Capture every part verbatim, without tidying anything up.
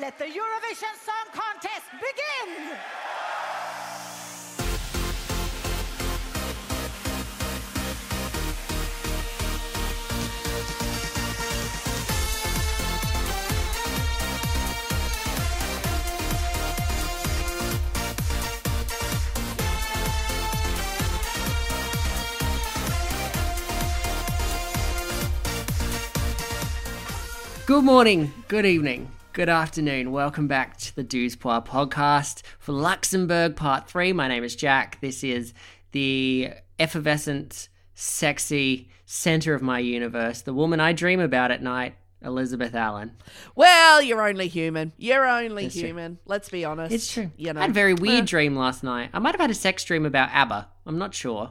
Let the Eurovision Song Contest begin! Good morning, good evening, good afternoon. Welcome back to the Douze Poir podcast for Luxembourg Part three. My name is Jack. This is the effervescent, sexy centre of my universe, the woman I dream about at night, Elizabeth Allen. Well, you're only human. You're only It's human. True. Let's be honest. It's true. You know. I had a very weird Uh, dream last night. I might have had a sex dream about ABBA. I'm not sure.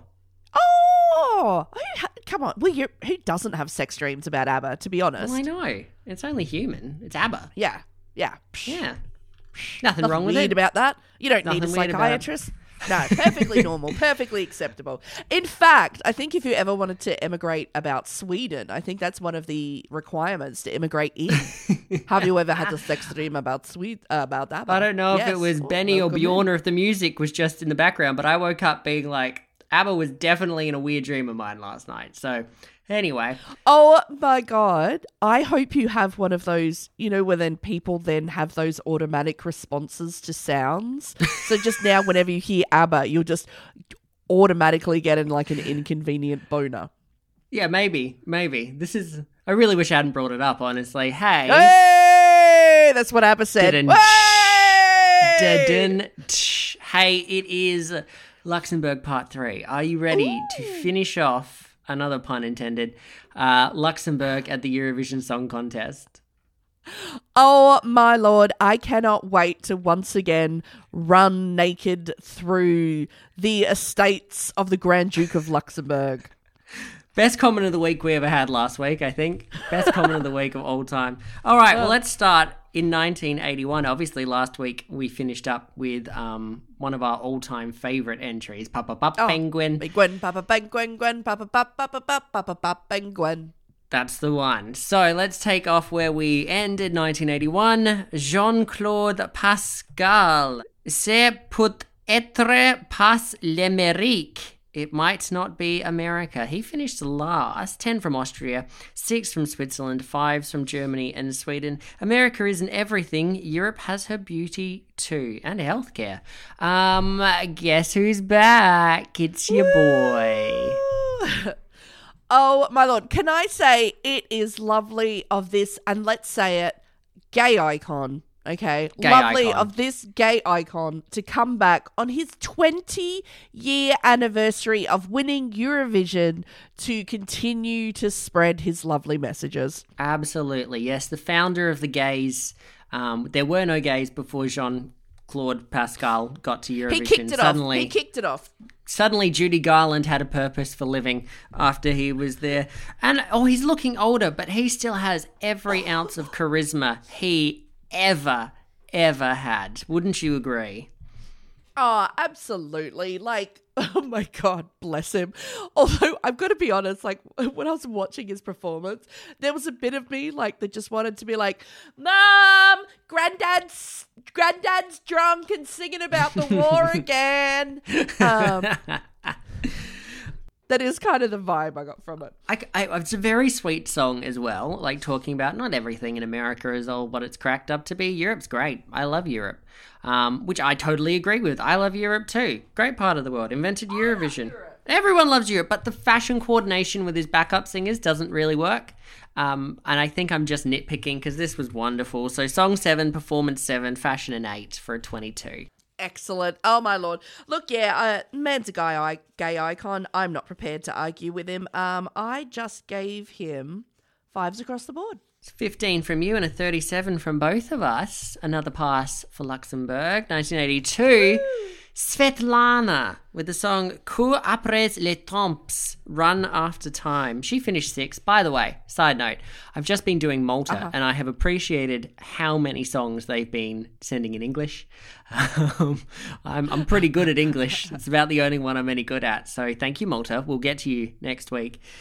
Oh, who ha- come on. Well, you who doesn't have sex dreams about ABBA, to be honest? Well, I know. It's only human. It's ABBA. Yeah, yeah. Yeah. Nothing, Nothing wrong with weird it. about that. You don't need a Nothing weird about it. psychiatrist. No, perfectly normal, perfectly acceptable. In fact, I think if you ever wanted to emigrate about Sweden, I think that's one of the requirements to immigrate in. Have you ever had a sex dream about Sweden, uh, about ABBA? I don't know if Yes. it was Benny or Welcome Bjorn in. or if the music was just in the background, but I woke up being like, ABBA was definitely in a weird dream of mine last night. So, anyway. Oh my God. I hope you have one of those, you know, where then people then have those automatic responses to sounds. So just now, whenever you hear ABBA, you'll just automatically get in like an inconvenient boner. Yeah, maybe, maybe. This is, I really wish I hadn't brought it up, honestly. Hey. Hey! That's what ABBA said. Didn't- Hey! Didn't- tsh. Hey, it is Luxembourg Part three. Are you ready to finish off, another pun intended, uh, Luxembourg at the Eurovision Song Contest? Oh my Lord, I cannot wait to once again run naked through the estates of the Grand Duke of Luxembourg. Best comment of the week we ever had last week, I think. Best comment of the week of all time. All right, well, let's start in nineteen eighty-one. Obviously, last week we finished up with um, one of our all-time favourite entries, Papa Papa Oh, Penguin. Penguin, Papa Penguin, Gwen, Papa Papa Papa Papa Papa Penguin. That's the one. So let's take off where we ended, nineteen eighty-one. Jean-Claude Pascal. C'est peut-être pas l'Amérique. It might not be America. He finished last. ten from Austria, six from Switzerland, five from Germany and Sweden. America isn't everything. Europe has her beauty too, and healthcare. Um, guess who's back? It's your boy. Oh my Lord, can I say it is lovely of this, and let's say it, gay icon, okay? Gay lovely icon. of this gay icon to come back on his twenty-year anniversary of winning Eurovision to continue to spread his lovely messages. Absolutely, yes. The founder of the gays. Um, there were no gays before Jean-Claude Pascal got to Eurovision. He kicked it suddenly, off. He kicked it off. Suddenly, Judy Garland had a purpose for living after he was there. And, oh, he's looking older, but he still has every ounce of charisma he ever, ever had. Wouldn't you agree? Oh, absolutely. Like, oh my God, bless him. Although, I've got to be honest, like, when I was watching his performance, there was a bit of me, like, that just wanted to be like, Mom, Granddad's, Granddad's drunk and singing about the war again. Um, that is kind of the vibe I got from it. I, I, it's a very sweet song as well, like talking about not everything in America is all what it's cracked up to be. Europe's great. I love Europe, um, which I totally agree with. I love Europe too. Great part of the world. Invented Eurovision. Everyone loves Europe, but the fashion coordination with his backup singers doesn't really work. Um, and I think I'm just nitpicking because this was wonderful. So song seven, performance seven, fashion an eight for a twenty-two. Excellent. Oh my Lord. Look, yeah, uh, man's a guy, gay icon. I'm not prepared to argue with him. Um, I just gave him fives across the board. It's fifteen from you and a thirty-seven from both of us. Another pass for Luxembourg. nineteen eighty-two, Svetlana with the song Cours après les temps, Run After Time. She finished sixth. By the way, side note, I've just been doing Malta Uh-huh. and I have appreciated how many songs they've been sending in English. Um, I'm, I'm pretty good at English. It's about the only one I'm any good at. So thank you, Malta. We'll get to you next week.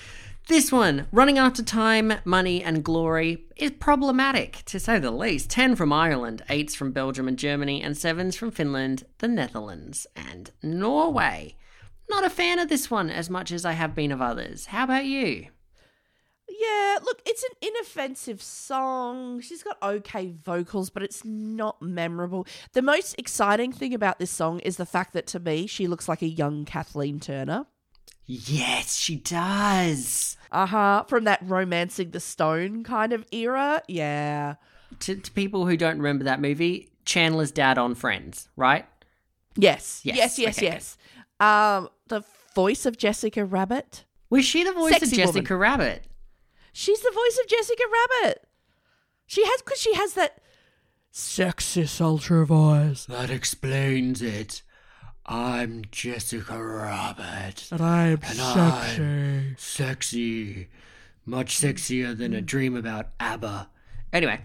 This one, Running After Time, Money and Glory, is problematic, to say the least. ten from Ireland, eights from Belgium and Germany, and sevens from Finland, the Netherlands, and Norway. Not a fan of this one as much as I have been of others. How about you? Yeah, look, it's an inoffensive song. She's got okay vocals, but it's not memorable. The most exciting thing about this song is the fact that, to me, she looks like a young Kathleen Turner. Yes, she does. Uh-huh, from that Romancing the Stone kind of era. Yeah. To, to people who don't remember that movie, Chandler's dad on Friends, right? Yes. Yes, Yes, yes, okay, yes. Um, the voice of Jessica Rabbit. Was she the voice Sexy of Jessica woman. Rabbit? She's the voice of Jessica Rabbit. She has, because she has that sexy sultry voice. That explains it. I'm Jessica Rabbit. And I'm And sexy. I'm sexy. Much sexier than a dream about ABBA. Anyway.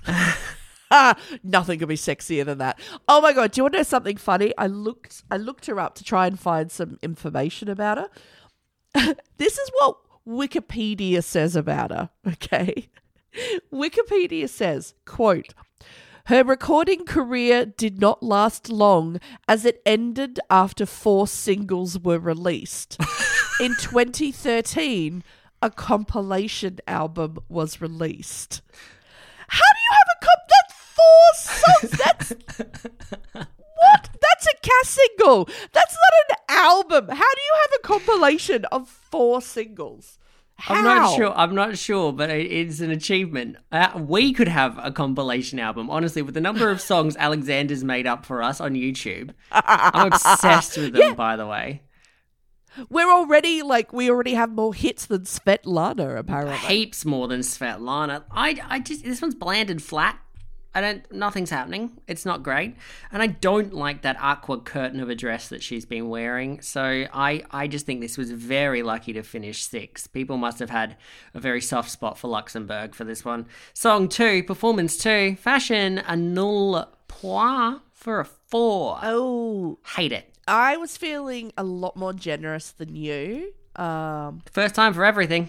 Ah, nothing could be sexier than that. Oh my god, do you want to know something funny? I looked I looked her up to try and find some information about her. This is what Wikipedia says about her, okay? Wikipedia says, quote, her recording career did not last long as it ended after four singles were released. In twenty thirteen, a compilation album was released. How do you have a comp? That's four songs. That's what? That's a cast single. That's not an album. How do you have a compilation of four singles? How? I'm not sure. I'm not sure, but it- it's an achievement. Uh, we could have a compilation album, honestly, with the number of songs Alexander's made up for us on YouTube. I'm obsessed with them, Yeah. by the way. We're already like we already have more hits than Svetlana, apparently. Heaps more than Svetlana. I, I just this one's bland and flat. I don't. Nothing's happening. It's not great, and I don't like that aqua curtain of a dress that she's been wearing. So I, I just think this was very lucky to finish sixth. People must have had a very soft spot for Luxembourg for this one. Song two, performance two, fashion a null point for a four. Oh, Hate it. I was feeling a lot more generous than you. Um, First time for everything.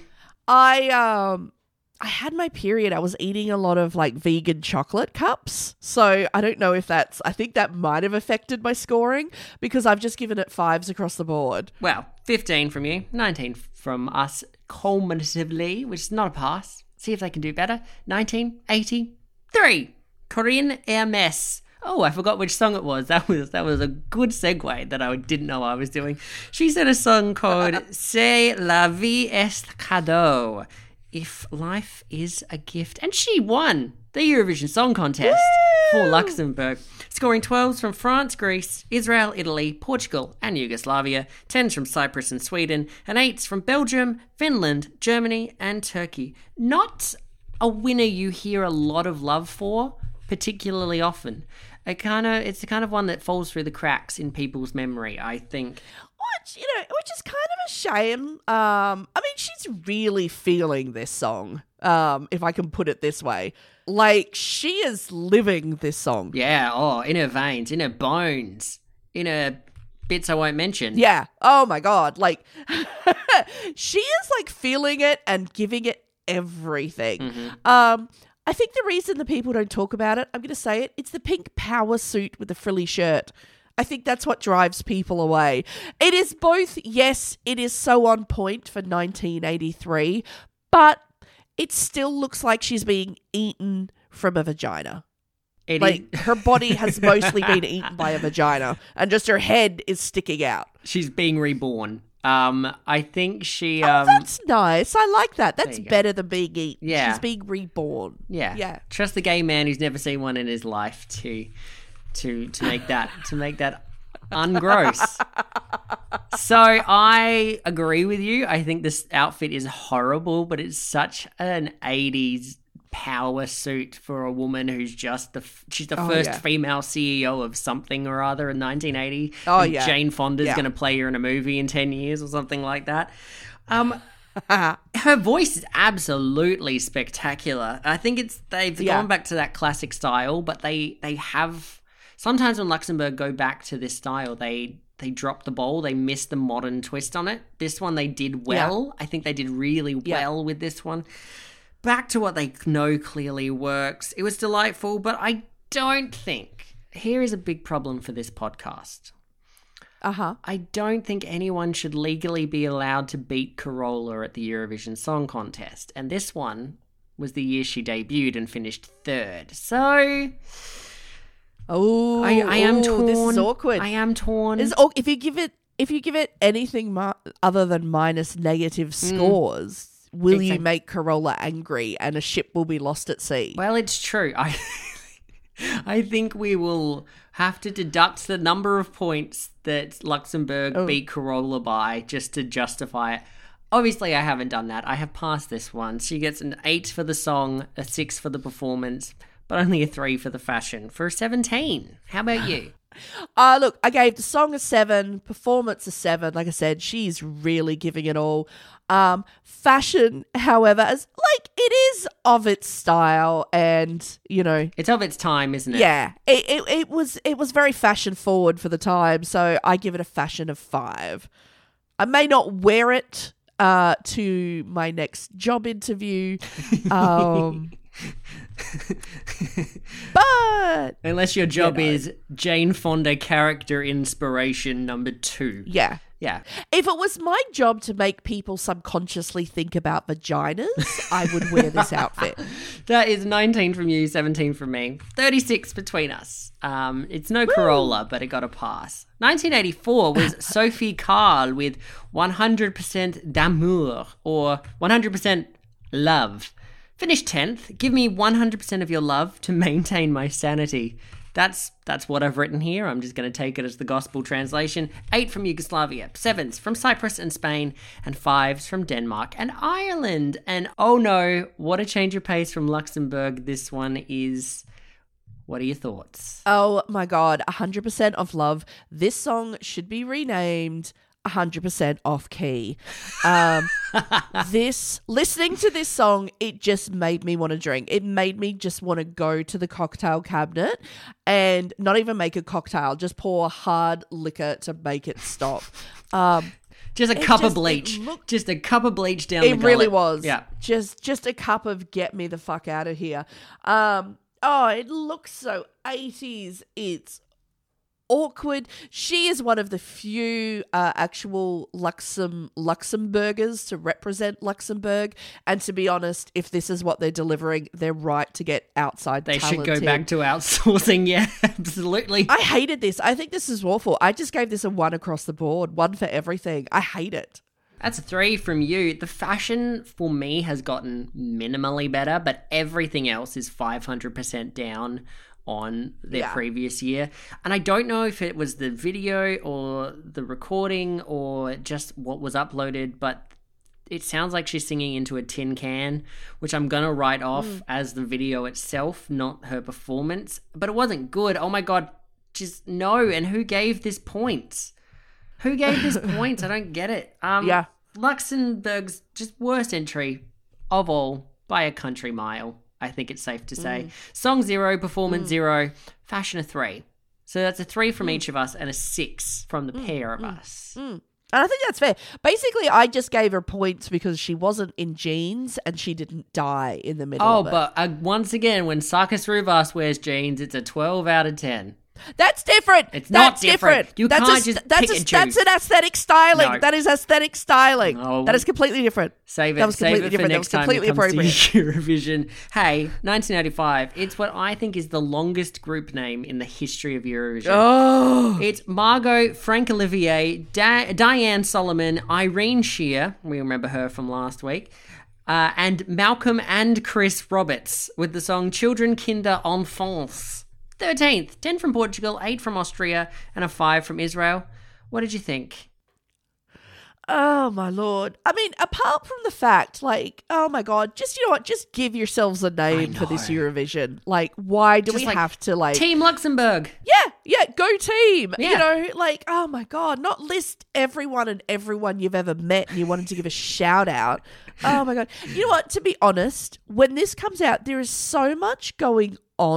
I um I had my period. I was eating a lot of like vegan chocolate cups. So I don't know if that's I think that might have affected my scoring because I've just given it fives across the board. Well, fifteen from you, nineteen from us cumulatively, which is not a pass. See if they can do better. nineteen eighty-three. Corinne Hermes. Oh, I forgot which song it was. That was that was a good segue that I didn't know I was doing. She said a song called C'est la vie est cadeau. If life is a gift. And she won the Eurovision Song Contest for Luxembourg, scoring twelves from France, Greece, Israel, Italy, Portugal, and Yugoslavia, tens from Cyprus and Sweden, and eights from Belgium, Finland, Germany, and Turkey. Not a winner you hear a lot of love for, particularly often. It kind of, it's the kind of one that falls through the cracks in people's memory, I think. Which, you know, which is kind of a shame. Um, I mean, she's really feeling this song, um, if I can put it this way. Like, she is living this song. Yeah, oh, in her veins, in her bones, in her bits I won't mention. Yeah. Oh my God. Like, she is like feeling it and giving it everything. Mm-hmm. Um, I think the reason the people don't talk about it, I'm going to say it, it's the pink power suit with the frilly shirt. I think that's what drives people away. It is both, yes, it is so on point for nineteen eighty-three, but it still looks like she's being eaten from a vagina. It Like, is- her body has mostly been eaten by a vagina, and just her head is sticking out. She's being reborn. Um, I think she. Oh, Um, that's nice. I like that. That's you go. better than being eaten. Yeah. She's being reborn. yeah, Yeah. Trust the gay man who's never seen one in his life to, to to make that to make that ungross. So I agree with you. I think this outfit is horrible, but it's such an eighties power suit for a woman who's just the f- she's the Oh, first yeah. female C E O of something or other in nineteen eighty. Oh, And yeah. Jane Fonda's Yeah. going to play her in a movie in ten years or something like that. Um, her voice is absolutely spectacular. I think it's they've Yeah. gone back to that classic style, but they they have sometimes when Luxembourg go back to this style, they they dropped the ball. They missed the modern twist on it. This one they did well. I think they did really Yeah. well with this one. Back to what they know clearly works. It was delightful, but I don't think... Here is a big problem for this podcast. Uh-huh. I don't think anyone should legally be allowed to beat Carola at the Eurovision Song Contest. And this one was the year she debuted and finished third. So... Oh, I, I am ooh, torn. This is awkward. I am torn. It's aw- if you give it if you give it anything mi- other than minus negative scores, will Exactly. you make Carola angry and a ship will be lost at sea? Well, it's true. I I think we will have to deduct the number of points that Luxembourg Oh. beat Carola by just to justify it. Obviously, I haven't done that. I have passed this one. She gets an eight for the song, a six for the performance, but only a three for the fashion, for a seventeen. How about you? Uh, look, I gave the song a seven, performance a seven. Like I said, she's really giving it all. Um, fashion, however, is like it is of its style, and you know, It's of its time, isn't it? yeah, it, it it was it was very fashion forward for the time. So I give it a fashion of five. I may not wear it uh, to my next job interview, um, but Unless your job You know. is Jane Fonda character inspiration number two. yeah. Yeah. If it was my job to make people subconsciously think about vaginas, I would wear this outfit. That is nineteen from you, seventeen from me. thirty-six between us. Um, it's no Carola, but it got a pass. nineteen eighty-four was Sophie Karl with one hundred percent d'amour, or one hundred percent love. Finished tenth. Give me one hundred percent of your love to maintain my sanity. That's that's what I've written here. I'm just going to take it as the gospel translation. Eight from Yugoslavia, sevens from Cyprus and Spain, and fives from Denmark and Ireland. And oh no, what a change of pace from Luxembourg this one is. What are your thoughts? Oh my God, one hundred percent of love. This song should be renamed one hundred percent off key. Um, this, listening to this song, it just made me want to drink. It made me just want to go to the cocktail cabinet and not even make a cocktail, just pour hard liquor to make it stop. Um, Just a It cup just- of bleach. it looked- just a cup of bleach down the It really gullet. was. Yeah. Just just a cup of get me the fuck out of here. Um oh, it looks so eighties. It's awkward. She is one of the few uh, actual Luxem Luxembourgers to represent Luxembourg. And to be honest, if this is what they're delivering, they're right to get outside They talent should go in. back to outsourcing. Yeah, absolutely. I hated this. I think this is awful. I just gave this a one across the board. One for everything. I hate it. That's a three from you. The fashion for me has gotten minimally better, but everything else is five hundred percent down on their Yeah. previous year. And I don't know if it was the video or the recording or just what was uploaded, but it sounds like she's singing into a tin can, which I'm going to write off Mm. as the video itself, not her performance. But it wasn't good. Oh my God, just no. And who gave this points? Who gave this points? I don't get it. Um, Yeah. Luxembourg's just worst entry of all by a country mile, I think it's safe to say. Song zero, performance zero, fashion a three. So that's a three from each of us and a six from the pair of us. And I think that's fair. Basically, I just gave her points because she wasn't in jeans and she didn't die in the middle Oh, of it. but uh, once again, when Sarkis Ruvas wears jeans, it's a twelve out of ten. That's different. It's that's not different. You that's can't a, just that's pick a, and That's choose. an aesthetic styling. No. That is aesthetic styling. No. That is completely different. Save it. That was Save completely it for different. That next was time completely it comes appropriate. to Eurovision. Hey, nineteen eighty-five. It's what I think is the longest group name in the history of Eurovision. Oh, It's Margot, Frank Olivier, da- Diane Solomon, Irene Shear, we remember her from last week, uh, and Malcolm and Chris Roberts with the song Children, Kinder, Enfants. thirteenth, ten from Portugal, eight from Austria, and a five from Israel. What did you think? oh my lord. I mean, apart from the fact, like, oh my god, just you know what? Just give yourselves a name for this know. Eurovision. Like, why do Just we like, have to like? Team Luxembourg. Yeah, yeah, go team. Yeah. You know, like, oh my God, not list everyone and everyone you've ever met and you wanted to give a shout out. Oh my God. You know what? To be honest, when this comes out, there is so much going on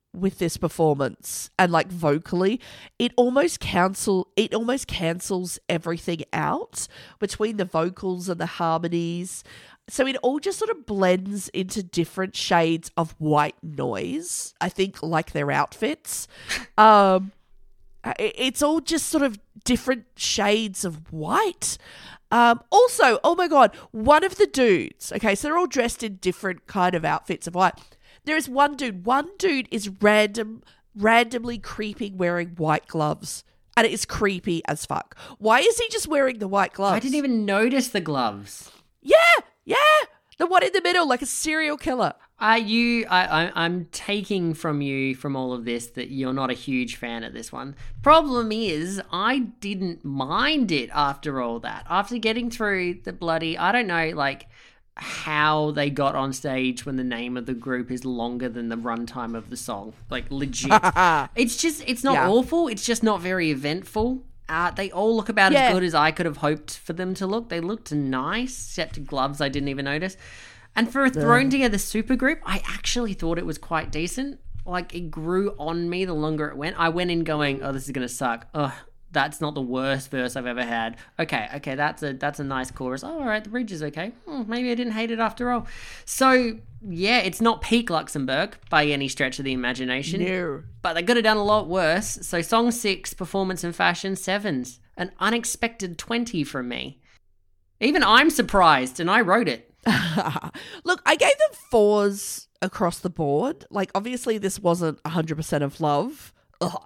with this performance and like vocally, it almost cancel it almost cancels everything out between the vocals and the harmonies. So it all just sort of blends into different shades of white noise, I think, like their outfits. Um, it's all just sort of different shades of white. Um, also, oh my God, one of the dudes, okay, so they're all dressed in different kind of outfits of white. There is one dude, one dude is random, randomly creeping wearing white gloves. And it is creepy as fuck. Why is he just wearing the white gloves? I didn't even notice the gloves. Yeah, yeah. The one in the middle, like a serial killer. Are you? I, I, I'm taking from you from all of this that you're not a huge fan of this one. Problem is, I didn't mind it after all that. After getting through the bloody, I don't know, like how they got on stage when the name of the group is longer than the runtime of the song. Like legit, it's just it's not Yeah. awful. It's just not very eventful. Uh, they all look about Yeah. as good as I could have hoped for them to look. They looked nice, except gloves I didn't even notice. And for a thrown together supergroup, I actually thought it was quite decent. Like, it grew on me the longer it went. I went in going, oh, this is going to suck. Ugh, that's not the worst verse I've ever had. Okay, okay, that's a that's a nice chorus. Oh, all right, the bridge is okay. Hmm, maybe I didn't hate it after all. So, yeah, it's not peak Luxembourg by any stretch of the imagination. No. But they could have done a lot worse. So song six, performance and fashion, sevens. An unexpected twenty from me. Even I'm surprised, and I wrote it. Look, I gave them fours across the board. Like, obviously, this wasn't one hundred percent of love. Ugh.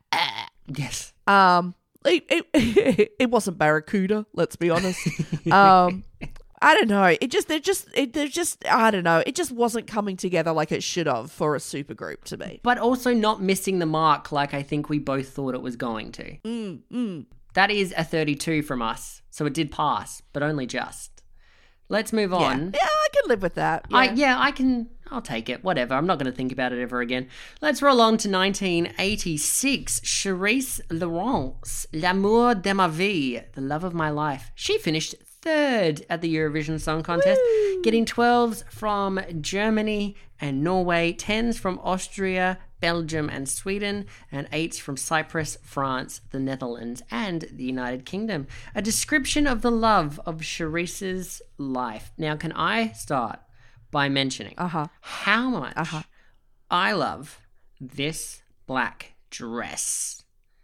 Yes. Um, it, it, it wasn't Barracuda, let's be honest. Um, I don't know. It just, they're just, it, they're just, I don't know. It just wasn't coming together like it should have for a supergroup to me. But also not missing the mark like I think we both thought it was going to. Mm, mm. That is a thirty-two from us. So it did pass, but only just. Let's move Yeah. on. yeah, I can live with that. Yeah. I, yeah, I can, I'll take it. Whatever. I'm not going to think about it ever again. Let's roll on to nineteen eighty-six. Charisse Laurence, L'amour de ma vie, the love of my life. She finished third at the Eurovision Song Contest, Woo! getting twelves from Germany and Norway, tens from Austria, Belgium and Sweden, and eights from Cyprus, France, the Netherlands, and the United Kingdom. A description of the love of Charisse's life. Now, can I start by mentioning Uh-huh. how much Uh-huh. I love this black dress?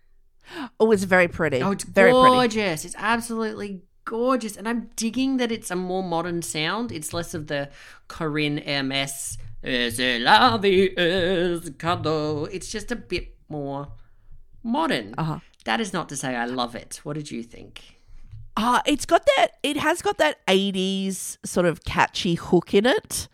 Oh, it's very pretty. Oh, it's very pretty. gorgeous. It's absolutely gorgeous. And I'm digging that it's a more modern sound. It's less of the Corinne Hermès, c'est la vie est cadeau. It's just a bit more modern. Uh-huh. That is not to say I love it. What did you think? Ah, it's got that. It has got that eighties sort of catchy hook in it.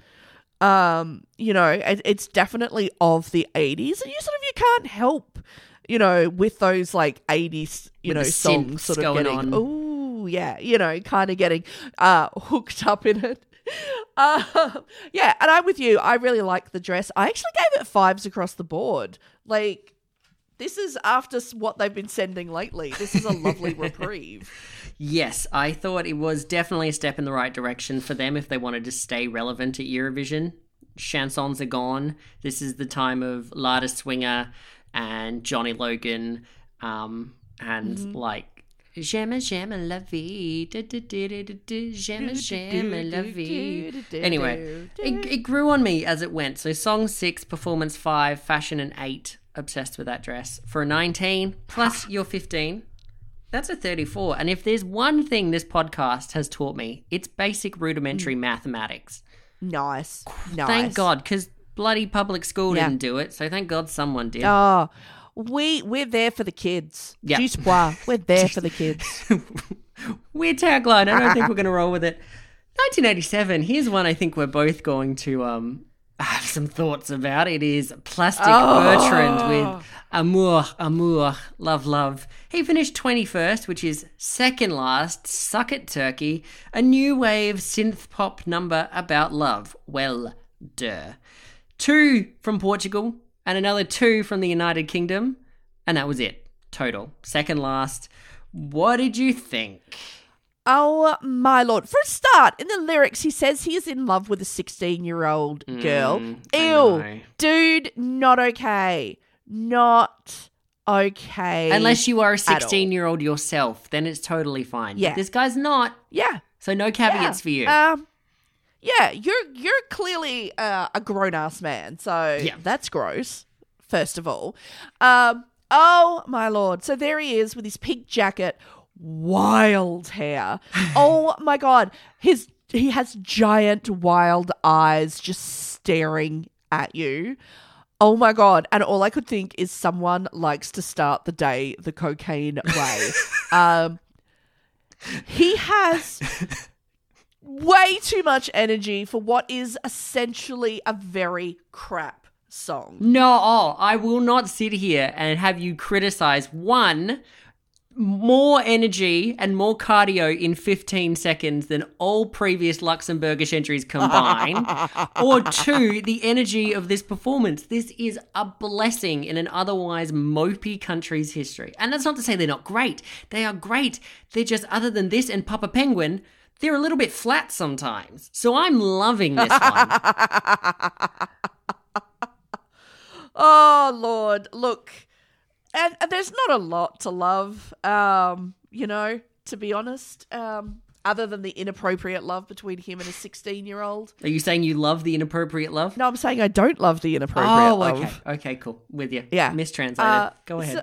Um, you know, it, it's definitely of the eighties, and you sort of you can't help, you know, with those like eighties, you With know, the songs synths sort of going getting. on. Oh, yeah, you know, kind of getting uh hooked up in it. Uh, yeah, and I'm with you. I really like the dress. I actually gave it fives across the board. Like, this is after s- what they've been sending lately. This is a lovely reprieve. Yes, I thought it was definitely a step in the right direction for them if they wanted to stay relevant at Eurovision. Chansons are gone. This is the time of Lada Swinger and Johnny Logan, um, and Mm-hmm. like J'aime, j'aime la vie, du- du- du- du- du- du, j'aime, j'aime la vie. Anyway, it, it grew on me as it went. So song six, performance five, fashion an eight. Obsessed with that dress. For a nineteen plus your fifteen, that's a thirty-four. And if there's one thing this podcast has taught me, it's basic rudimentary mathematics. Nice. Nice. Thank God, because bloody public school Yeah. didn't do it. So thank God someone did. Oh, we we're there for the kids. Yeah. Juice bois. We're there for the kids. Weird tagline. I don't think we're going to roll with it. nineteen eighty-seven. Here's one I think we're both going to um have some thoughts about. It is Plastic Oh. Bertrand with Amour, Amour, Love, Love. He finished twenty-first, which is second last. Suck it, Turkey. A new wave synth pop number about love. Well, duh. Two from Portugal and another two from the United Kingdom. And that was it. Total. Second last. What did you think? Oh, my lord. For a start, in the lyrics, he says he is in love with a sixteen-year-old girl. Mm, I Ew. know. Dude, not okay. Not okay. Unless you are a at all. sixteen-year-old yourself, then it's totally fine. Yeah. But this guy's not, Yeah. so no caveats yeah. for you. Um, yeah, you're you're clearly uh, a grown-ass man, so Yeah. that's gross, first of all. Um, oh, my lord. So there he is with his pink jacket, wild hair. Oh, my God. His He has giant, wild eyes just staring at you. Oh, my God. And all I could think is someone likes to start the day the cocaine way. um, he has way too much energy for what is essentially a very crap song. No, oh, I will not sit here and have you criticize one, more energy and more cardio in fifteen seconds than all previous Luxembourgish entries combined, or two, the energy of this performance. This is a blessing in an otherwise mopey country's history. And that's not to say they're not great. They are great. They're just, other than this and Papa Penguin, they're a little bit flat sometimes. So I'm loving this one. Oh, Lord. Look, and, and there's not a lot to love, um, you know, to be honest, um, other than the inappropriate love between him and a sixteen-year-old. Are you saying you love the inappropriate love? No, I'm saying I don't love the inappropriate Oh, love. okay. Okay, cool. With you. Yeah. Mistranslated. Uh, Go ahead. so-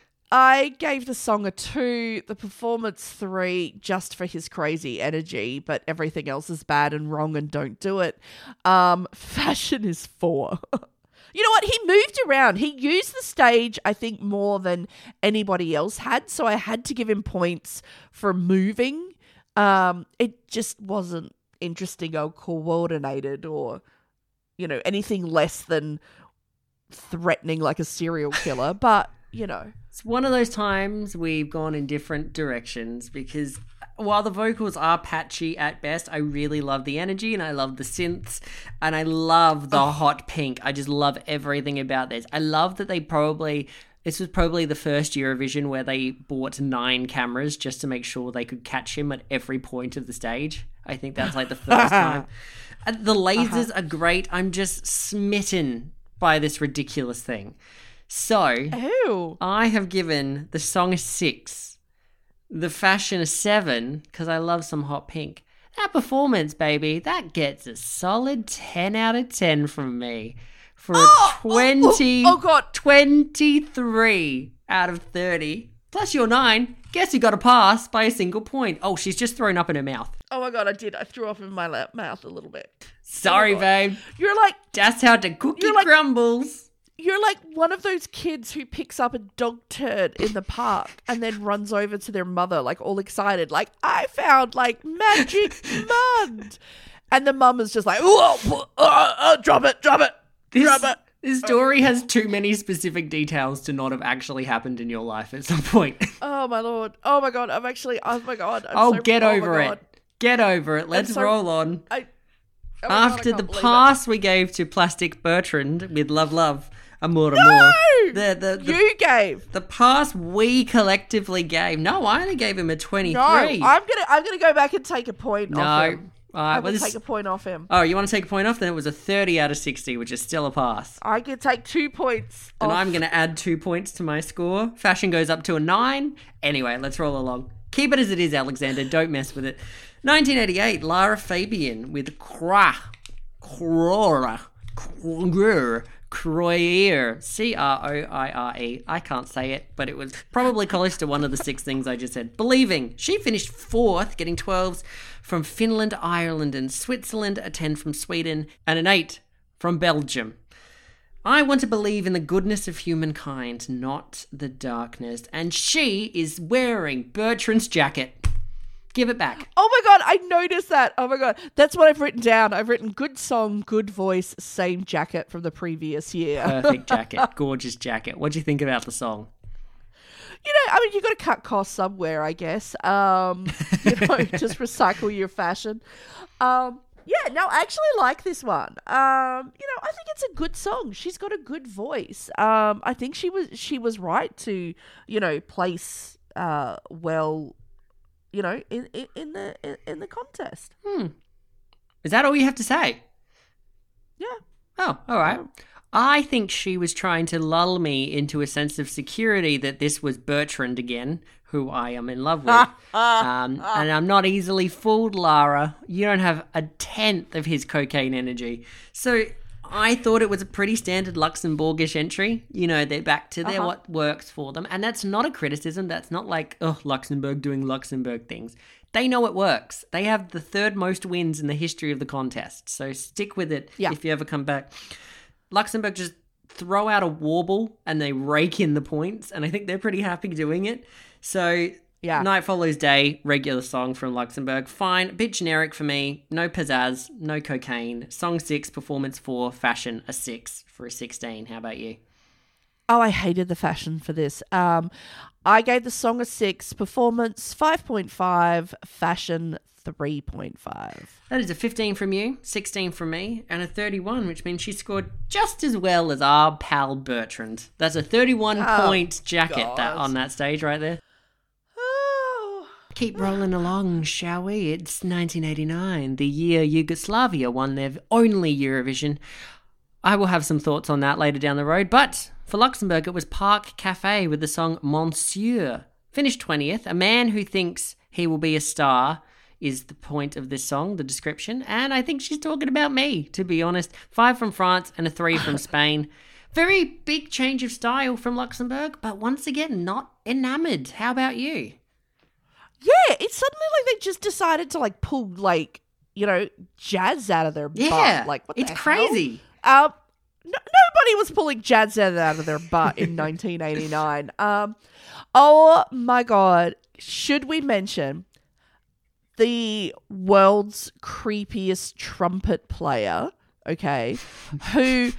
I gave the song a two, the performance three, just for his crazy energy, but everything else is bad and wrong and don't do it. Um, fashion is four. You know what? He moved around. He used the stage, I think, more than anybody else had, so I had to give him points for moving. Um, it just wasn't interesting or coordinated or, you know, anything less than threatening like a serial killer, but, you know. It's one of those times we've gone in different directions because while the vocals are patchy at best, I really love the energy and I love the synths and I love the hot pink. I just love everything about this. I love that they probably, this was probably the first Eurovision where they bought nine cameras just to make sure they could catch him at every point of the stage. I think that's like the first time. And the lasers uh-huh. are great. I'm just smitten by this ridiculous thing. So, Ew. I have given the song a six, the fashion a seven, because I love some hot pink. That performance, baby, that gets a solid ten out of ten from me. For Oh, a twenty, oh, oh, God. twenty-three out of thirty. Plus your nine. Guess who got a pass by a single point? Oh, she's just thrown up in her mouth. Oh my God, I did. I threw up in my la- mouth a little bit. Sorry, Oh my God. babe. You're like, That's how the cookie You're like- crumbles. you're like one of those kids who picks up a dog turd in the park and then runs over to their mother, like all excited, like, I found like magic mud. And the mum is just like, oh, uh, uh, drop it, drop it, This, drop it. this story has too many specific details to not have actually happened in your life at some point. Oh my Lord. Oh my God. I'm actually, oh my God. I'm oh, so, get oh my over God. it. Get over it. Let's so- roll on. I, oh my God, I After the can't believe it. pass we gave to Plastic Bertrand with Love Love, Amor Amor. The, the, the, You gave. the pass we collectively gave. No, I only gave him a twenty-three. No, I'm gonna I'm gonna go back and take a point No. off him. All right, I'm well, gonna this- take a point off him. Oh, you want to take a point off? Then it was a thirty out of sixty, which is still a pass. I can take two points And off. I'm going to add two points to my score. Fashion goes up to a nine. Anyway, let's roll along. Keep it as it is, Alexander. Don't mess with it. nineteen eighty-eight, Lara Fabian with Cra. Crora. Cror. Croyer. C R O I R E. I can't say it, but it was probably close to one of the six things I just said. Believing. She finished fourth, getting twelves from Finland, Ireland, and Switzerland, a ten from Sweden, and an eight from Belgium. I want to believe in the goodness of humankind, not the darkness. And she is wearing Bertrand's jacket. Give it back. Oh my God, I noticed that. Oh my God. That's what I've written down. I've written good song, good voice, same jacket from the previous year. Perfect jacket. Gorgeous jacket. What do you think about the song? You know, I mean, you got to cut costs somewhere, I guess. Um, you know, just recycle your fashion. Um, yeah, no, I actually like this one. Um, you know, I think it's a good song. She's got a good voice. Um, I think she was she was right to, you know, place uh well you know, in in, in the in, in the contest. Is that all you have to say? Yeah. Oh, all right. I think she was trying to lull me into a sense of security that this was Bertrand again, who I am in love with. um, and I'm not easily fooled, Lara. You don't have a tenth of his cocaine energy. So I thought it was a pretty standard Luxembourgish entry. You know, they're back to their Uh-huh. what works for them. And that's not a criticism. That's not like, oh, Luxembourg doing Luxembourg things. They know it works. They have the third most wins in the history of the contest. So stick with it Yeah. if you ever come back. Luxembourg just throw out a warble and they rake in the points, and I think they're pretty happy doing it. So, Yeah. Night Follows Day, regular song from Luxembourg. Fine, a bit generic for me. No pizzazz, no cocaine. Song six, performance four, fashion a six for a sixteen. How about you? Oh, I hated the fashion for this. Um, I gave the song a six, performance five point five, fashion three point five. That is a fifteen from you, sixteen from me, and a thirty-one, which means she scored just as well as our pal Bertrand. That's a thirty-one Oh, point jacket that God. on that stage right there. Oh. Keep rolling along, shall we? It's nineteen eighty-nine, the year Yugoslavia won their only Eurovision. I will have some thoughts on that later down the road, but for Luxembourg, it was Park Cafe with the song Monsieur. Finished twentieth, a man who thinks he will be a star is the point of this song, the description, and I think she's talking about me, to be honest. Five from France and a three from Spain. Very big change of style from Luxembourg, but once again, not enamoured. How about you? Yeah, it's suddenly like they just decided to like pull like, you know, jazz out of their Yeah, butt. Like, what the it's hell? crazy. Um, no, nobody was pulling jazz out of their butt in nineteen eighty-nine. Um, oh my God. Should we mention the world's creepiest trumpet player, okay, who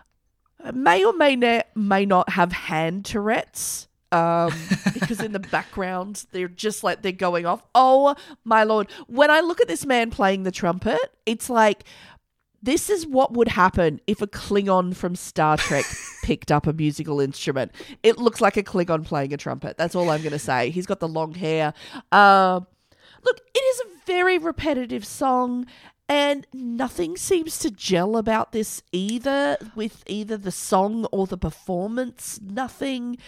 may or may, ne- may not have hand Tourette's, um, because in the background they're just like they're going off. Oh my Lord. When I look at this man playing the trumpet, it's like, this is what would happen if a Klingon from Star Trek picked up a musical instrument. It looks like a Klingon playing a trumpet. That's all I'm going to say. He's got the long hair. Um, look, it is a very repetitive song, and nothing seems to gel about this either, with either the song or the performance. Nothing.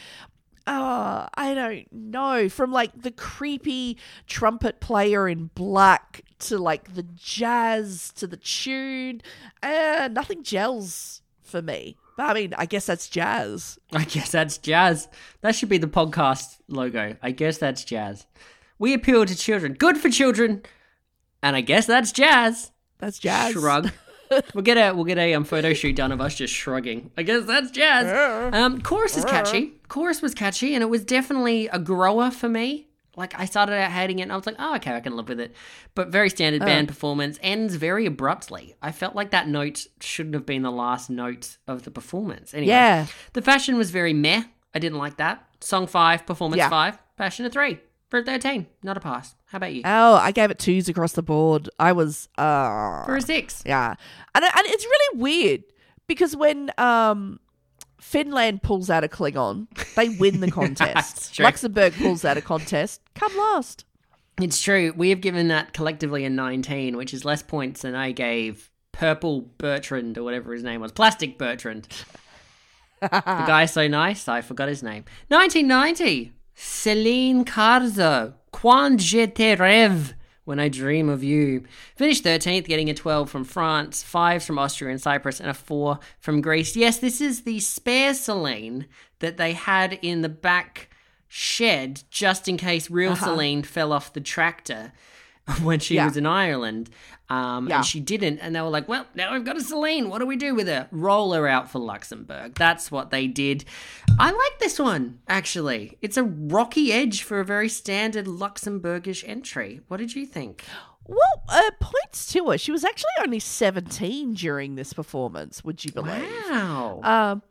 Uh, I don't know. From like the creepy trumpet player in black to like the jazz to the tune, uh, nothing gels for me. But I mean, I guess that's jazz. I guess that's jazz. That should be the podcast logo. I guess that's jazz. We appeal to children. Good for children. And I guess that's jazz. That's jazz. Shrug. We'll get a we'll get a um, photo shoot done of us just shrugging. I guess that's jazz. Um, chorus is catchy. Chorus was catchy, and it was definitely a grower for me. Like, I started out hating it, and I was like, oh, okay, I can live with it. But very standard band performance, ends very abruptly. I felt like that note shouldn't have been the last note of the performance. Anyway, Yeah. the fashion was very meh. I didn't like that. Song five, performance Yeah. five, fashion a three. For a thirteen, not a pass. How about you? Oh, I gave it twos across the board. I was, uh, For a six. yeah. And, and it's really weird because when um, Finland pulls out a Klingon, they win the That's contest. true. Luxembourg pulls out a contest, come last. It's true. We have given that collectively a nineteen, which is less points than I gave Purple Bertrand, or whatever his name was. Plastic Bertrand. The guy's so nice, I forgot his name. nineteen ninety. Céline Carzo. Quand je te rêve. When I Dream of You. Finished thirteenth, getting a twelve from France, five from Austria and Cyprus, and a four from Greece. Yes, this is the spare Celine that they had in the back shed just in case real Uh-huh. Celine fell off the tractor when she Yeah. was in Ireland. Um, Yeah. And she didn't. And they were like, well, now we've got a Celine. What do we do with her? Roll her out for Luxembourg. That's what they did. I like this one, actually. It's a rocky edge for a very standard Luxembourgish entry. What did you think? Well, uh, points to her. She was actually only seventeen during this performance, would you believe? Wow. Um,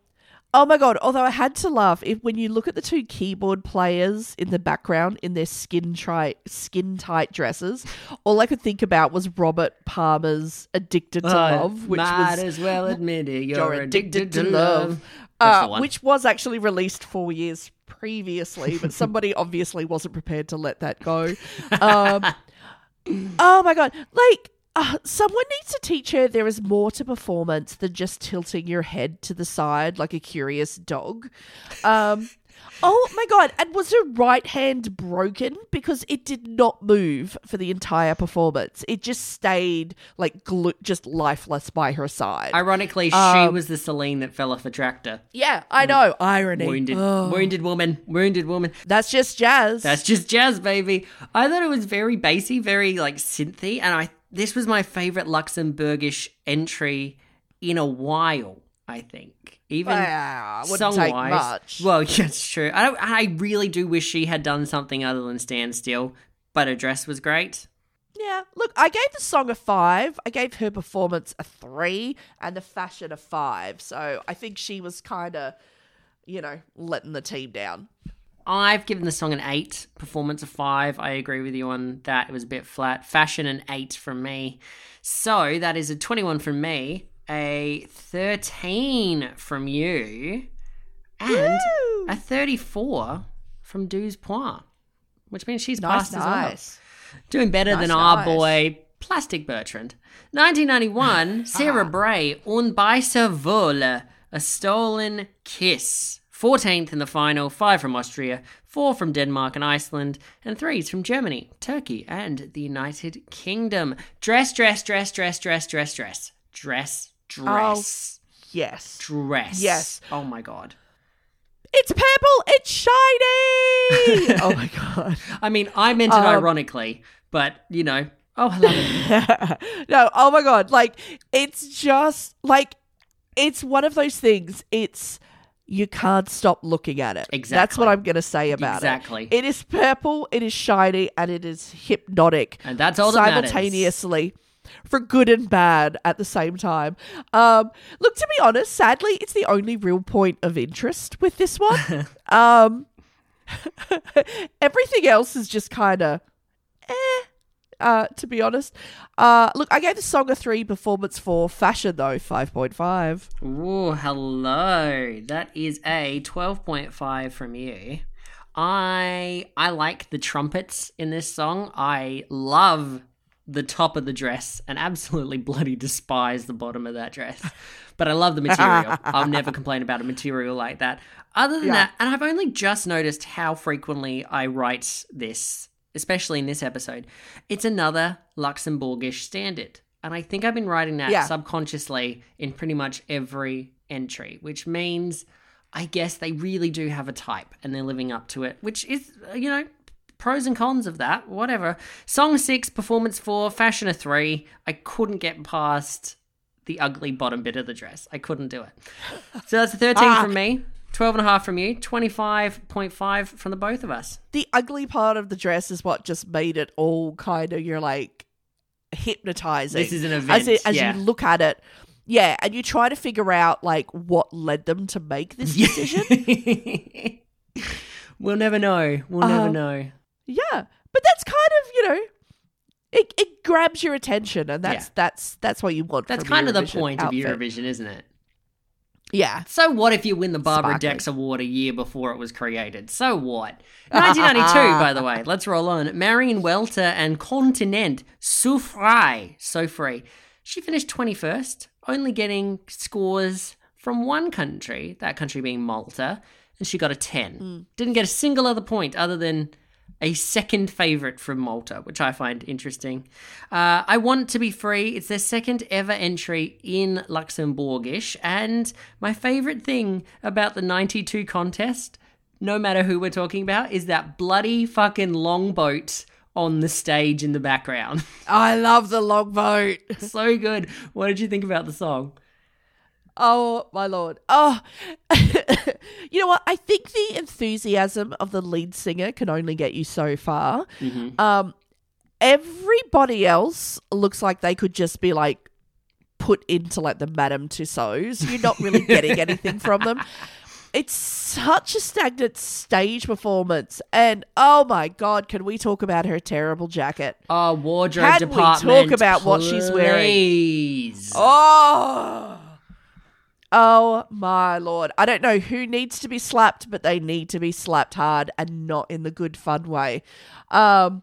Oh my God. Although I had to laugh if when you look at the two keyboard players in the background in their skin tri- skin tight dresses, all I could think about was Robert Palmer's Addicted to Love, which might was as well admit it, you're, You're addicted, Addicted to to love. Love. That's uh, the one. which was actually released four years previously, but somebody obviously wasn't prepared to let that go. Um, oh my God. Like, uh, someone needs to teach her there is more to performance than just tilting your head to the side like a curious dog. Um, oh my God. And was her right hand broken? Because it did not move for the entire performance. It just stayed like glu- just lifeless by her side. Ironically, she Um, was the Celine that fell off a tractor. yeah, I know. Irony. Wounded, Oh. wounded woman, wounded woman. That's just jazz. That's just jazz, baby. I thought it was very bassy, very like synthy, and I this was my favorite Luxembourgish entry in a while. I think even Ah, wouldn't song take wise. much. Well, yeah, it's true. I don't, I really do wish she had done something other than Stand Still, but her dress was great. Yeah, look, I gave the song a five. I gave her performance a three and the fashion a five. So I think she was kind of, you know, letting the team down. I've given the song an eight, performance a five. I agree with you on that. It was a bit flat. Fashion an eight from me. So that is a twenty-one from me, a thirteen from you, and Woo! a thirty-four from Douze Point, which means she's Nice, passed as well. nice. Doing better Nice, than our nice. boy, Plastic Bertrand. nineteen ninety-one, Sarah Bray, Un Baiser Vol, A Stolen Kiss. fourteenth in the final, five from Austria, four from Denmark and Iceland, and threes from Germany, Turkey, and the United Kingdom. Dress, dress, dress, dress, dress, dress, dress. Dress, dress. Yes. Dress. Yes. Oh my god. It's purple. It's shiny. Oh my God. I mean, I meant it Um, ironically, but, you know, oh, I love it. No, oh my God. Like, it's just like, it's one of those things. It's, you can't stop looking at it. That's Exactly. what I'm going to say about Exactly. it. It is purple, it is shiny, and it is hypnotic. And that's all that matters. simultaneously. For good and bad at the same time. Um, look, to be honest, sadly, it's the only real point of interest with this one. um, everything else is just kind of eh, uh, to be honest. Uh, look, I gave the song a three, performance four, fashion though, five point five. Ooh, hello. That is a twelve point five from you. I I like the trumpets in this song. I love the top of the dress and absolutely bloody despise the bottom of that dress. But I love the material. I'll never complain about a material like that. Other than Yeah. that, and I've only just noticed how frequently I write this, especially in this episode, it's another Luxembourgish standard. And I think I've been writing that Yeah. subconsciously in pretty much every entry, which means I guess they really do have a type and they're living up to it, which is, uh, you know, pros and cons of that, whatever. Song six, performance four, fashion a three. I couldn't get past the ugly bottom bit of the dress. I couldn't do it. So that's a thirteen Ah. from me, twelve and a half from you, twenty-five point five from the both of us. The ugly part of the dress is what just made it all kind of, you're like, hypnotizing. This is an As, event, it, as yeah. you look at it. Yeah, and you try to figure out, like, what led them to make this decision. We'll never know. We'll never Um, know. Yeah, but that's kind of, you know, it, it grabs your attention, and that's Yeah. that's that's what you want. That's from kind of the Eurovision point outfit. of Eurovision, isn't it? Yeah, So what if you win the Barbara Sparkly. Dex Award a year before it was created? So what? nineteen ninety-two, by the way. Let's roll on. Marion Welter and Continent, So Frei, So Free. She finished twenty-first, only getting scores from one country, that country being Malta, and she got a ten. Didn't get a single other point other than a second favourite from Malta, which I find interesting. Uh, I Want to Be Free. It's their second ever entry in Luxembourgish. And my favourite thing about the ninety-two contest, no matter who we're talking about, is that bloody fucking longboat on the stage in the background. I love the long boat. So good. What did you think about the song? Oh my lord. Oh, you know what? I think the enthusiasm of the lead singer can only get you so far. Um, everybody else looks like they could just be like put into like the Madame Tussauds. You're not really getting anything from them. it's such a stagnant stage performance. And oh my God, can we talk about her terrible jacket? Oh, wardrobe Can we department. talk about what she's wearing? Please. Oh. Oh my Lord. I don't know who needs to be slapped, but they need to be slapped hard and not in the good fun way. Um,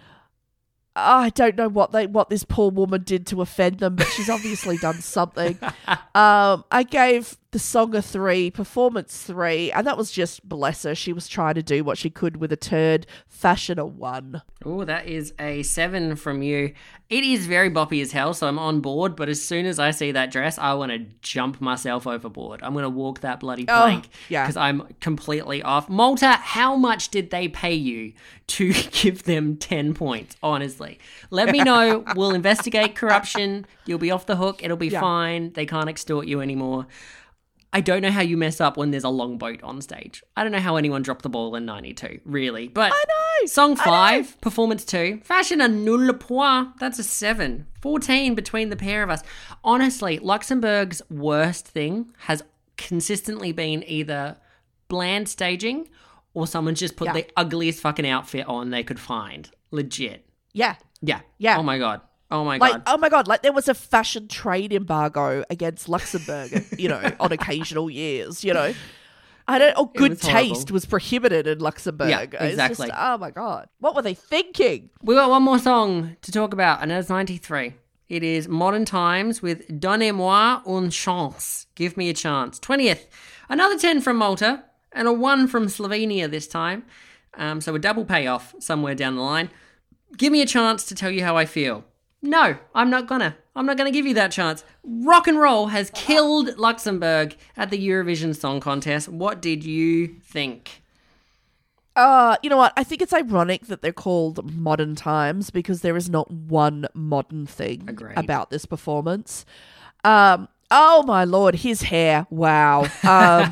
I don't know what they what this poor woman did to offend them, but she's obviously done something. Um, I gave the song a three, performance three, and that was just, bless her. She was trying to do what she could with a turd. Fashion a one. Oh, that is a seven from you. It is very boppy as hell, so I'm on board, but as soon as I see that dress, I want to jump myself overboard. I'm going to walk that bloody plank yeah. because I'm completely off. Malta, how much did they pay you to give them ten points, honestly? Let me know. We'll investigate corruption. You'll be off the hook. It'll be Yeah. fine. They can't extort you anymore. I don't know how you mess up when there's a long boat on stage. I don't know how anyone dropped the ball in ninety-two, really. But I know. song I five, know. performance two, fashion a nul point. That's a seven. fourteen between the pair of us. Honestly, Luxembourg's worst thing has consistently been either bland staging or someone's just put Yeah. the ugliest fucking outfit on they could find. Legit. Yeah. Yeah. Yeah. Oh my God. Oh my Like, God. oh my God, like there was a fashion trade embargo against Luxembourg, you know, on occasional years, you know. I don't, or good was horrible. taste was prohibited in Luxembourg. Yeah, It's exactly. just, oh my God. What were they thinking? We got one more song to talk about, and it's ninety-three. It is Modern Times with Donnez-moi une chance. Give me a chance. twentieth. Another ten from Malta, and a one from Slovenia this time. Um, so a double payoff somewhere down the line. Give me a chance to tell you how I feel. No, I'm not gonna. I'm not gonna give you that chance. Rock and roll has killed Luxembourg at the Eurovision Song Contest. What did you think? Uh, you know what? I think it's ironic that they're called Modern Times because there is not one modern thing Agreed. about this performance. Um, oh my Lord, his hair. Wow. Um,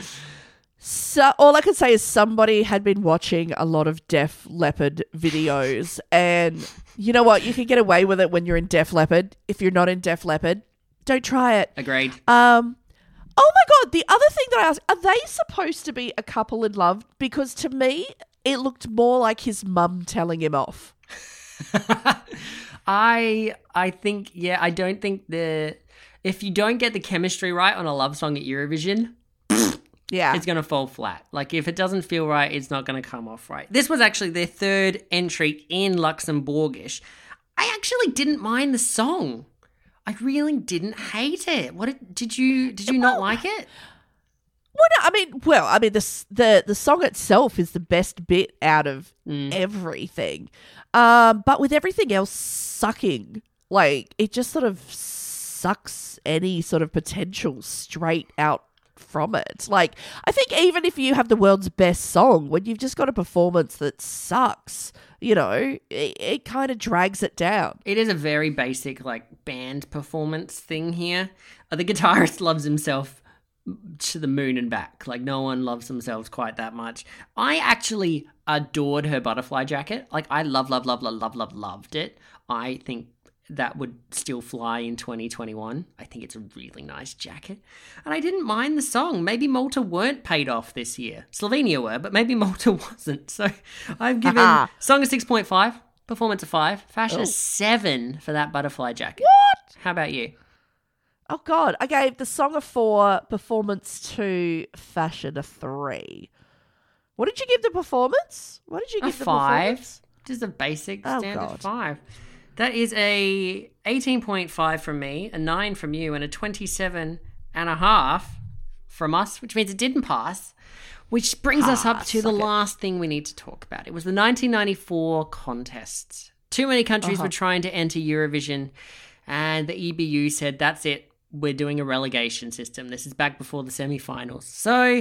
so all I can say is somebody had been watching a lot of Def Leppard videos, and you know what? You can get away with it when you're in Def Leppard. If you're not in Def Leppard, don't try it. Agreed. Um, oh my God, the other thing that I asked, are they supposed to be a couple in love? Because to me, it looked more like his mum telling him off. I I think, yeah, I don't think the... If you don't get the chemistry right on a love song at Eurovision, Yeah. it's going to fall flat. Like, if it doesn't feel right, it's not going to come off right. This was actually their third entry in Luxembourgish. I actually didn't mind the song. I really didn't hate it. What did, did you did you not like it? Well, no, I mean, well, I mean, the, s- the the song itself is the best bit out of Mm. everything. Um, but with everything else sucking, like, it just sort of sucks any sort of potential straight out from it. Like, I think even if you have the world's best song, when you've just got a performance that sucks, you know, it, it kind of drags it down. It is a very basic, like, band performance thing here. Uh, The guitarist loves himself to the moon and back. Like, no one loves themselves quite that much. I actually adored her butterfly jacket. Like, I love, love, love, love, love, love, loved it. I think that would still fly in twenty twenty-one. I think it's a really nice jacket. And I didn't mind the song. Maybe Malta weren't paid off this year. Slovenia were, but maybe Malta wasn't. So I've given song a six point five, performance a five, fashion Oh. a seven for that butterfly jacket. What? How about you? Oh, God. I gave the song a four, performance two, fashion a three. What did you give the performance? What did you A give the five. performance? Just a basic Oh, standard God. five. That is a eighteen point five from me, a nine from you, and a twenty-seven and a half from us, which means it didn't pass. Which brings us up to the suck it. last thing we need to talk about. It was the nineteen ninety-four contests. Too many countries Uh-huh. were trying to enter Eurovision, and the E B U said, that's it, we're doing a relegation system. This is back before the semi-finals. So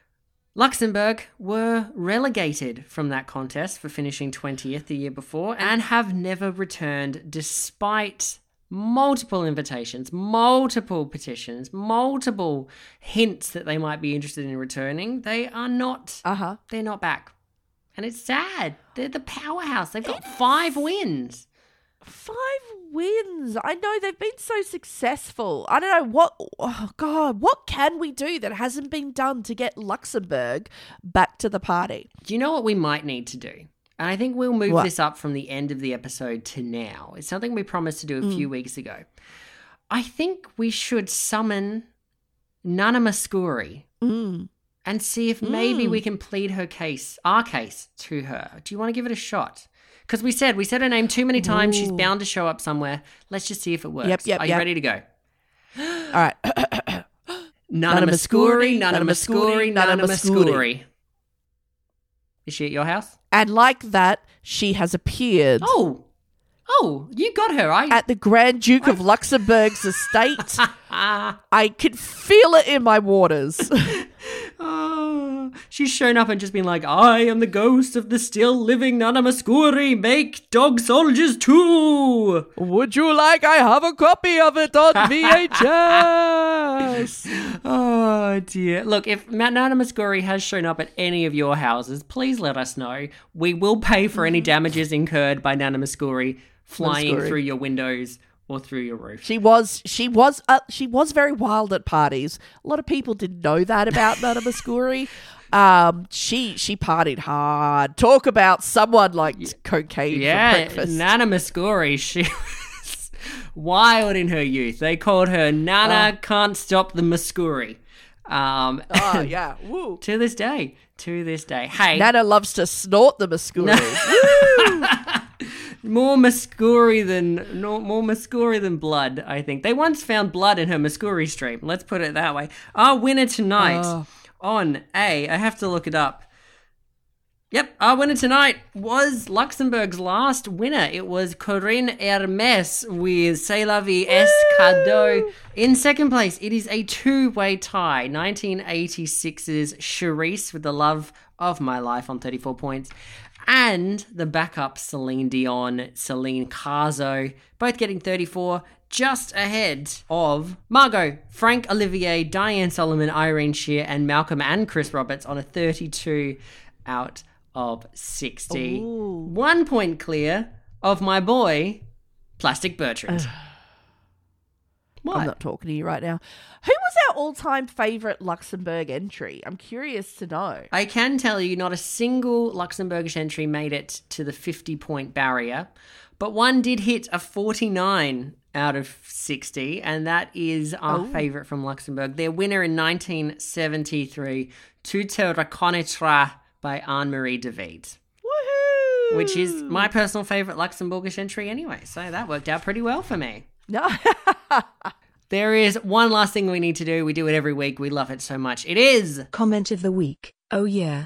Luxembourg were relegated from that contest for finishing twentieth the year before and have never returned despite multiple invitations, multiple petitions, multiple hints that they might be interested in returning. They are not, Uh-huh. they're not back. And it's sad. They're the powerhouse. They've got five wins. Five wins. I know they've been so successful. I don't know what, oh God, what can we do that hasn't been done to get Luxembourg back to the party? Do you know what we might need to do? And I think we'll move What? this up from the end of the episode to now. It's something we promised to do a few weeks ago. I think we should summon Nana Muscuri Mm. and see if maybe we can plead her case, our case, to her. Do you want to give it a shot? Because we said, we said her name too many times. She's Ooh. bound to show up somewhere. Let's just see if it works. Yep, yep, Are you yep. ready to go? All right. Nana Muscuri, Nana Nana Muscuri, Muscuri, Nana Nana Muscuri. Is she at your house? And like that, she has appeared Oh, oh, you got her. I at the Grand Duke of Luxembourg's estate. ah, I can feel it in my waters. oh, she's shown up and just been like, I am the ghost of the still living Nana Muscuri. Make dog soldiers too. Would you like I have a copy of it on V H S? Oh dear. Look, if Nana Muscuri has shown up at any of your houses, please let us know. We will pay for any damages incurred by Nana Muscuri flying Muscuri. through your windows or through your roof. She was, she was, uh, she was very wild at parties. A lot of people didn't know that about Nana Muscuri. Um, she she partied hard. Talk about someone like cocaine Yeah, for breakfast. Nana Muscuri, she was wild in her youth. They called her Nana Can't Stop the Muscuri. Um, oh yeah, woo. to this day, to this day. Hey, Nana loves to snort the Muscuri. more Muscuri than no, more Muscuri than blood, I think. They once found blood in her Muscuri stream. Let's put it that way. Our winner tonight Oh. on A, I have to look it up. Yep, our winner tonight was Luxembourg's last winner. It was Corinne Hermes with C'est la vie est cadeau. In second place, it is a two-way tie. nineteen eighty-six's Charisse with The Love of My Life on thirty-four points. And the backup Celine Dion, Celine Carzo, both getting thirty-four, just ahead of Margot, Frank Olivier, Diane Solomon, Irene Shear, and Malcolm and Chris Roberts on a thirty-two out of sixty. Ooh. One point clear of my boy, Plastic Bertrand. What? I'm not talking to you right now. Who was our all-time favourite Luxembourg entry? I'm curious to know. I can tell you not a single Luxembourgish entry made it to the fifty-point barrier, but one did hit a forty-nine out of sixty, and that is our Oh. favourite from Luxembourg. Their winner in nineteen seventy-three, Tu te reconnaîtras by Anne-Marie David, Woohoo! which is my personal favourite Luxembourgish entry anyway, so that worked out pretty well for me. No. There is one last thing we need to do. We do it every week. We love it so much. It is... Comment of the week. Oh yeah.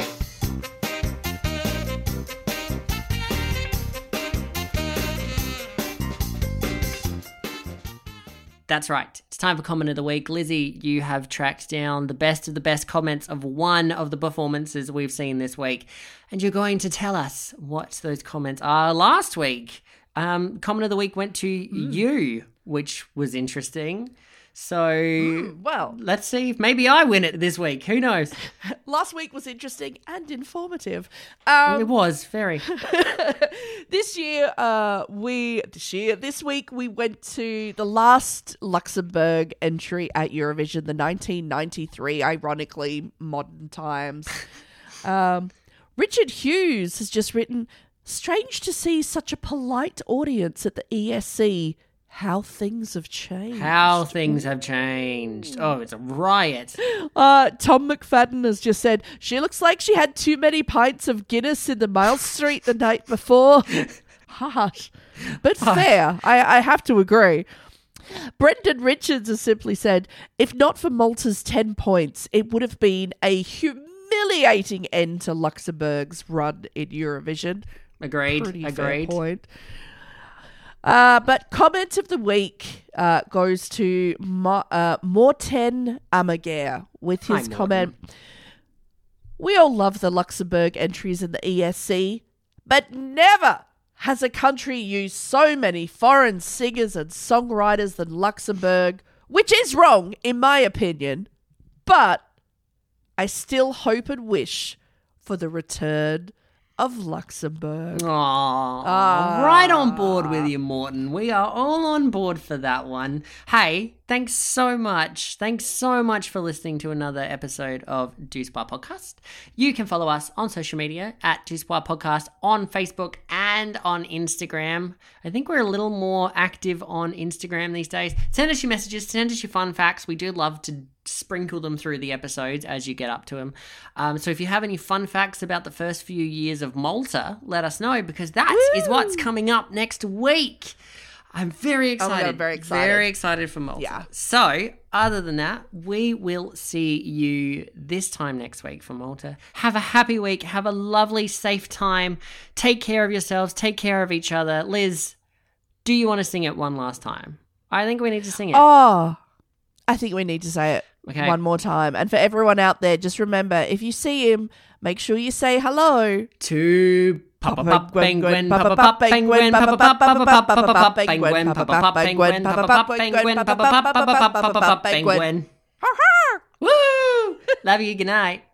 That's right. It's time for Comment of the Week. Lizzie, you have tracked down the best of the best comments of one of the performances we've seen this week, and you're going to tell us what those comments are. Last week, um, Comment of the Week went to you, which was interesting. So Well, let's see if maybe I win it this week. Who knows? last week was interesting and informative. Um, It was very. this year, uh, we this year this week we went to the last Luxembourg entry at Eurovision, the nineteen ninety-three, ironically modern times. um, Richard Hughes has just written, "Strange to see such a polite audience at the E S C. How things have changed." How things have changed. Oh, it's a riot. Uh, Tom McFadden has just said, "She looks like she had too many pints of Guinness in the Miles Street the night before." Harsh. But fair. I, I have to agree. Brendan Richards has simply said, "If not for Malta's ten points, it would have been a humiliating end to Luxembourg's run in Eurovision." Agreed. Pretty fair Agreed. point. Uh, but comment of the week uh, goes to Ma- uh, Morten Amager with Hi, his Morten. comment. "We all love the Luxembourg entries in the E S C, but never has a country used so many foreign singers and songwriters than Luxembourg, which is wrong in my opinion, but I still hope and wish for the return of Luxembourg. Aww, Ah. right on board with you, Morton. We are all on board for that one. Hey, thanks so much. Thanks so much for listening to another episode of Juice Bar Podcast. You can follow us on social media at Juice Bar Podcast on Facebook and on Instagram. I think we're a little more active on Instagram these days. Send us your messages, send us your fun facts. We do love to sprinkle them through the episodes as you get up to them. Um, so if you have any fun facts about the first few years of Malta, let us know, because that is what's coming up next week. I'm very Oh my excited. God, very excited. Very excited for Malta. Yeah. So other than that, we will see you this time next week for Malta. Have a happy week. Have a lovely, safe time. Take care of yourselves. Take care of each other. Liz, do you want to sing it one last time? I think we need to sing it. Oh, I think we need to say it Okay. one more time. And for everyone out there, just remember, if you see him, make sure you say hello. To Papa Pop Penguin, Papa Pop Penguin, Papa Pop Papa Pop Papa Pop Penguin, Papa Pop Penguin, Papa Pop Penguin, Papa Pop Papa Pop Papa Pop Penguin. Woo! Love you. Good night.